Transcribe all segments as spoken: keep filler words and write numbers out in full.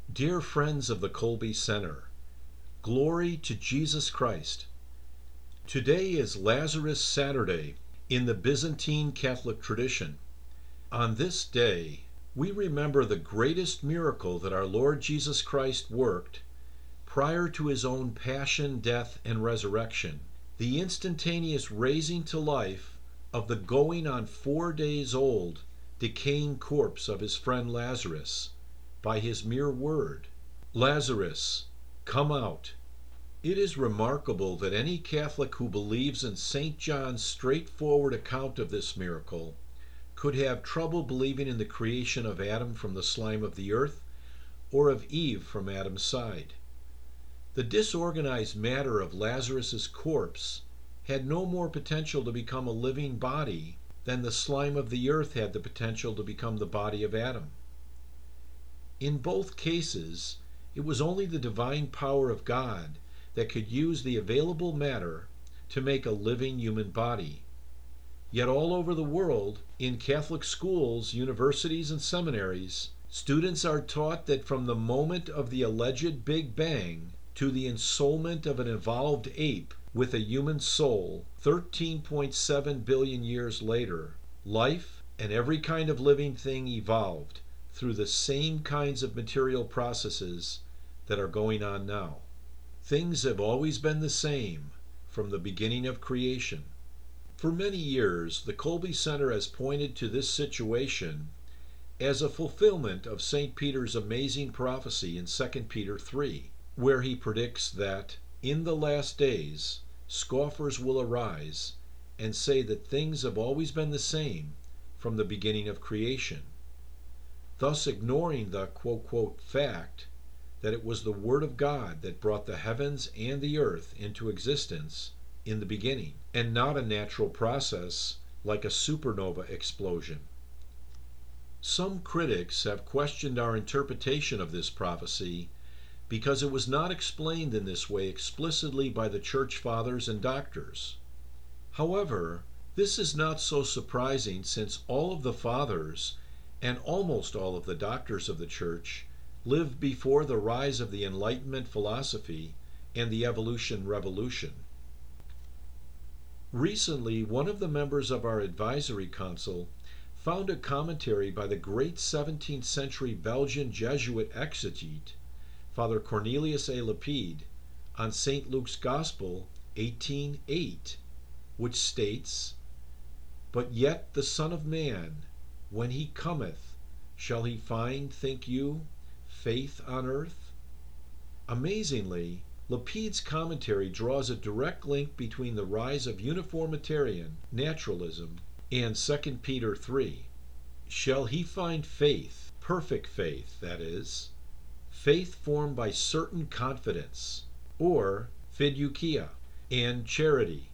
Dear friends of the Kolbe Center, glory to Jesus Christ. Today is Lazarus Saturday in the Byzantine Catholic tradition. On this day, we remember the greatest miracle that our Lord Jesus Christ worked prior to his own passion, death, and resurrection, the instantaneous raising to life of the going on four days old, decaying corpse of his friend Lazarus by his mere word, "Lazarus, come out." It is remarkable that any Catholic who believes in Saint John's straightforward account of this miracle could have trouble believing in the creation of Adam from the slime of the earth or of Eve from Adam's side. The disorganized matter of Lazarus's corpse had no more potential to become a living body than the slime of the earth had the potential to become the body of Adam. In both cases, it was only the divine power of God that could use the available matter to make a living human body. Yet all over the world, in Catholic schools, universities, and seminaries, students are taught that from the moment of the alleged Big Bang to the ensoulment of an evolved ape with a human soul thirteen point seven billion years later, life and every kind of living thing evolved through the same kinds of material processes that are going on now. Things have always been the same from the beginning of creation. For many years, the Kolbe Center has pointed to this situation as a fulfillment of Saint Peter's amazing prophecy in Second Peter three, where he predicts that in the last days scoffers will arise and say that things have always been the same from the beginning of creation, thus ignoring the quote, quote, fact that it was the Word of God that brought the heavens and the earth into existence in the beginning, and not a natural process like a supernova explosion. Some critics have questioned our interpretation of this prophecy because it was not explained in this way explicitly by the Church Fathers and Doctors. However, this is not so surprising, since all of the Fathers and almost all of the Doctors of the Church lived before the rise of the Enlightenment philosophy and the evolution revolution. Recently, one of the members of our advisory council found a commentary by the great seventeenth century Belgian Jesuit exegete, Father Cornelius A. Lapide, on Saint Luke's Gospel eighteen eight, which states, "But yet the Son of Man, when he cometh, shall he find, think you, faith on earth?" Amazingly, Lapide's commentary draws a direct link between the rise of uniformitarian naturalism and Second Peter three. Shall he find faith, perfect faith, that is, faith formed by certain confidence, or fiducia, and charity.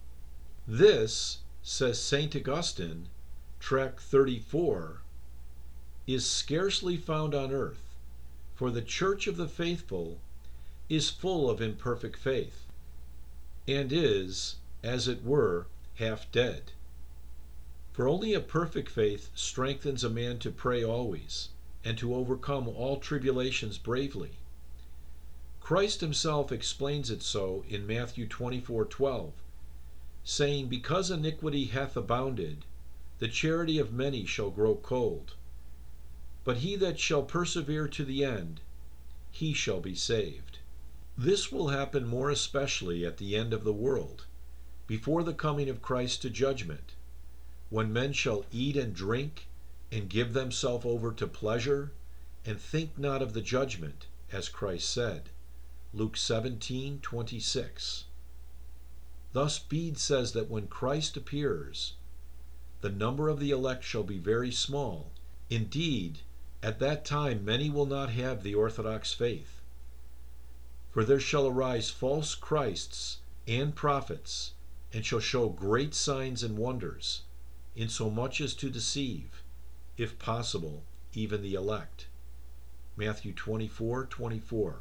This, says Saint Augustine, Tract thirty-four, is scarcely found on earth, for the Church of the Faithful is full of imperfect faith, and is, as it were, half dead. For only a perfect faith strengthens a man to pray always, and to overcome all tribulations bravely. Christ himself explains it so in Matthew twenty-four twelve, saying, "Because iniquity hath abounded, the charity of many shall grow cold. But he that shall persevere to the end, he shall be saved." This will happen more especially at the end of the world, before the coming of Christ to judgment, when men shall eat and drink and give themselves over to pleasure, and think not of the judgment, as Christ said, Luke seventeen twenty-six. Thus Bede says that when Christ appears, the number of the elect shall be very small. Indeed, at that time many will not have the orthodox faith. For there shall arise false Christs and prophets, and shall show great signs and wonders, insomuch as to deceive, if possible, even the elect. Matthew twenty-four twenty-four.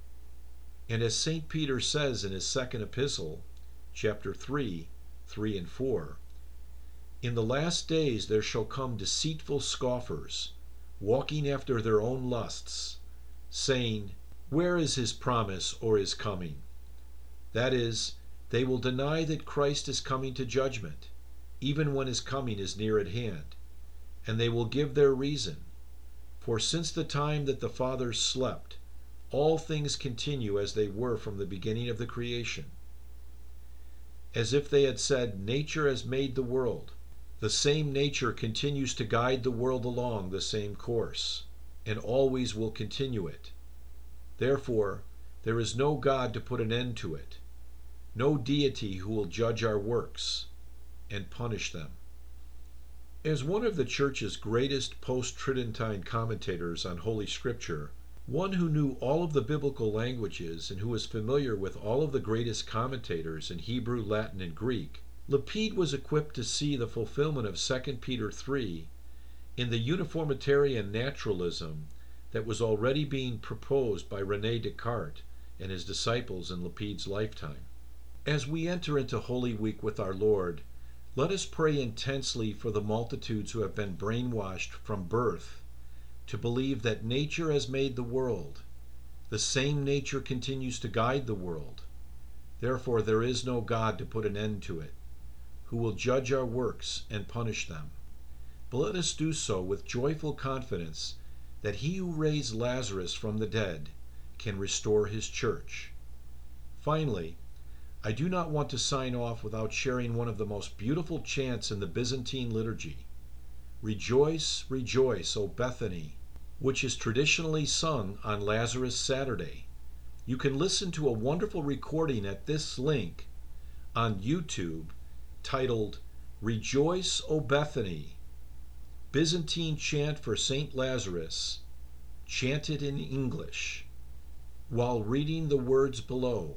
And as Saint Peter says in his second epistle, chapter three, three and four, "In the last days there shall come deceitful scoffers, walking after their own lusts, saying, "Where is his promise or his coming?" That is, they will deny that Christ is coming to judgment, even when his coming is near at hand, and they will give their reason. For since the time that the fathers slept, all things continue as they were from the beginning of the creation. As if they had said, "Nature has made the world." The same nature continues to guide the world along the same course, and always will continue it. Therefore, there is no God to put an end to it, no deity who will judge our works and punish them. As one of the Church's greatest post-Tridentine commentators on Holy Scripture, one who knew all of the biblical languages and who was familiar with all of the greatest commentators in Hebrew, Latin, and Greek, Lapide was equipped to see the fulfillment of Second Peter three in the uniformitarian naturalism that was already being proposed by René Descartes and his disciples in Lapide's lifetime. As we enter into Holy Week with our Lord, let us pray intensely for the multitudes who have been brainwashed from birth to believe that nature has made the world. The same nature continues to guide the world. Therefore, there is no God to put an end to it, who will judge our works and punish them. But let us do so with joyful confidence that he who raised Lazarus from the dead can restore his church. Finally, I do not want to sign off without sharing one of the most beautiful chants in the Byzantine liturgy, "Rejoice, rejoice, O Bethany," which is traditionally sung on Lazarus Saturday. You can listen to a wonderful recording at this link on YouTube titled "Rejoice, O Bethany," Byzantine chant for Saint Lazarus, chanted in English, while reading the words below.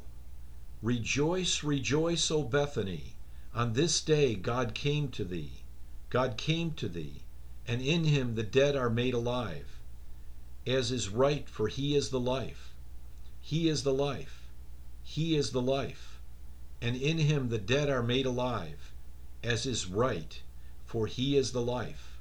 "Rejoice, rejoice, O Bethany, on this day God came to thee, God came to thee, and in him the dead are made alive, as is right, for he is the life. He is the life, he is the life, and in him the dead are made alive, as is right, for he is the life."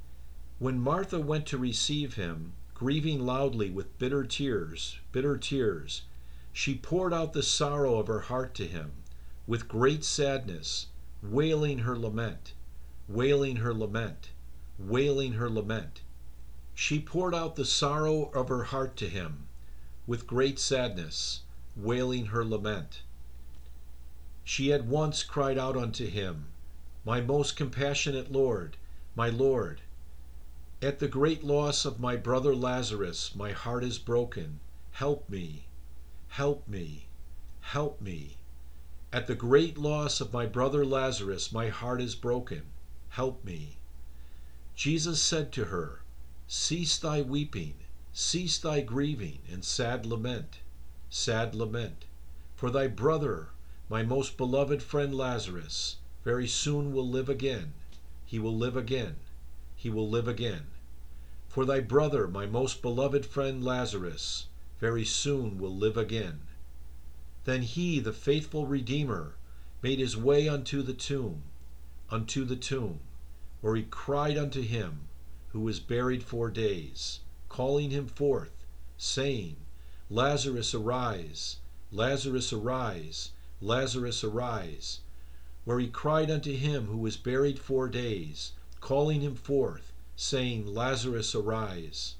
When Martha went to receive him, grieving loudly with bitter tears, bitter tears, she poured out the sorrow of her heart to him, with great sadness, wailing her lament, wailing her lament, wailing her lament. She poured out the sorrow of her heart to him, with great sadness, wailing her lament. She at once cried out unto him, "My most compassionate Lord, my Lord, at the great loss of my brother Lazarus, my heart is broken. Help me, help me, help me. At the great loss of my brother Lazarus, my heart is broken. Help me." Jesus said to her, "Cease thy weeping, cease thy grieving, and sad lament, sad lament. For thy brother, my most beloved friend Lazarus, very soon will live again. He will live again. He will live again. For thy brother, my most beloved friend Lazarus, very soon will live again." Then he, the faithful Redeemer, made his way unto the tomb, unto the tomb, where he cried unto him who was buried four days, calling him forth, saying, "Lazarus, arise, Lazarus, arise, Lazarus, arise," where he cried unto him who was buried four days, calling him forth, saying, "Lazarus, arise."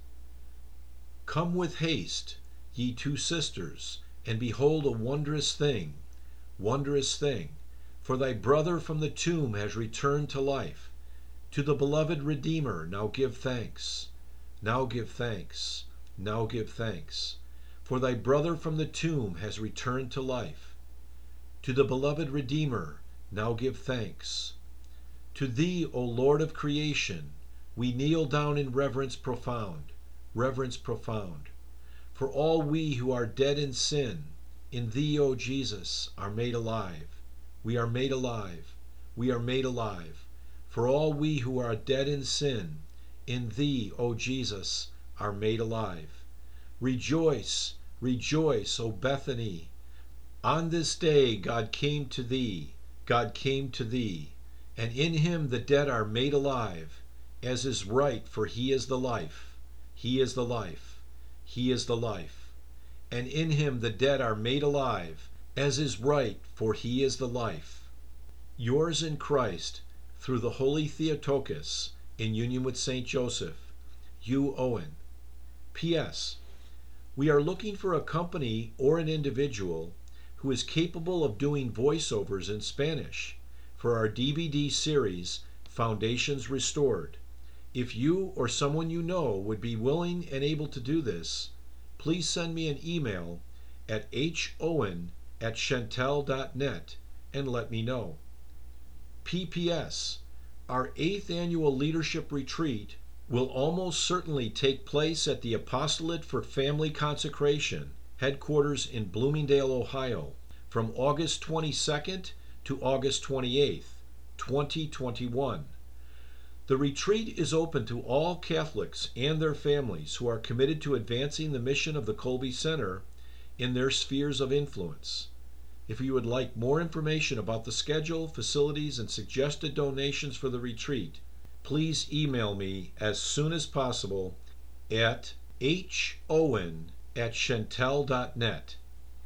"Come with haste, ye two sisters, and behold a wondrous thing, wondrous thing, for thy brother from the tomb has returned to life. To the beloved Redeemer now give thanks, now give thanks, now give thanks, for thy brother from the tomb has returned to life. To the beloved Redeemer now give thanks. To thee, O Lord of creation, we kneel down in reverence profound, reverence profound. For all we who are dead in sin, in thee, O Jesus, are made alive. We are made alive, we are made alive. For all we who are dead in sin, in thee, O Jesus, are made alive. Rejoice, rejoice, O Bethany. On this day God came to thee, God came to thee, and in him the dead are made alive, as is right, for he is the life, he is the life, he is the life. And in him the dead are made alive, as is right, for he is the life. Yours in Christ, through the Holy Theotokos, in union with Saint Joseph, Hugh Owen. P S. We are looking for a company or an individual who is capable of doing voiceovers in Spanish for our D V D series, Foundations Restored. If you or someone you know would be willing and able to do this, please send me an email at howen at chantel dot net and let me know. P P S. Our eighth annual leadership retreat will almost certainly take place at the Apostolate for Family Consecration, headquarters in Bloomingdale, Ohio, from August twenty-second to August twenty-eighth, twenty twenty-one. The retreat is open to all Catholics and their families who are committed to advancing the mission of the Kolbe Center in their spheres of influence. If you would like more information about the schedule, facilities, and suggested donations for the retreat, please email me as soon as possible at howen at chantel dot net.